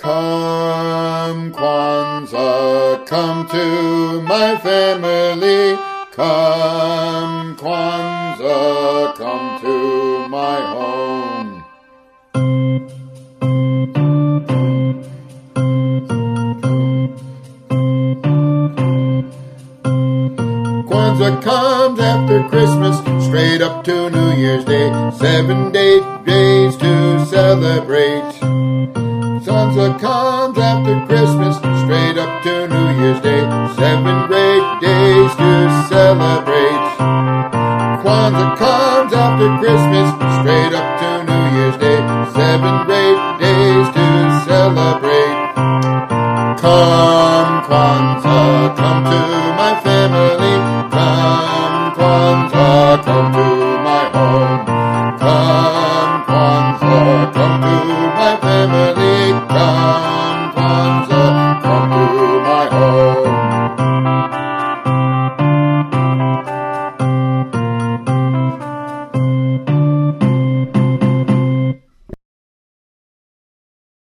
Come, Kwanzaa, come to my family. Come, Kwanzaa, come to my home. Kwanzaa comes after Christmas, straight up to New Year's Day. 7 days to celebrate. Kwanzaa comes after Christmas, straight up to New Year's Day. 7 great days to celebrate. Kwanzaa comes after Christmas, straight up to New Year's Day. 7 great days to celebrate. Come, Kwanzaa, come to my family. Come, Kwanzaa, come to my home. Come, Kwanzaa, come to my family. Come.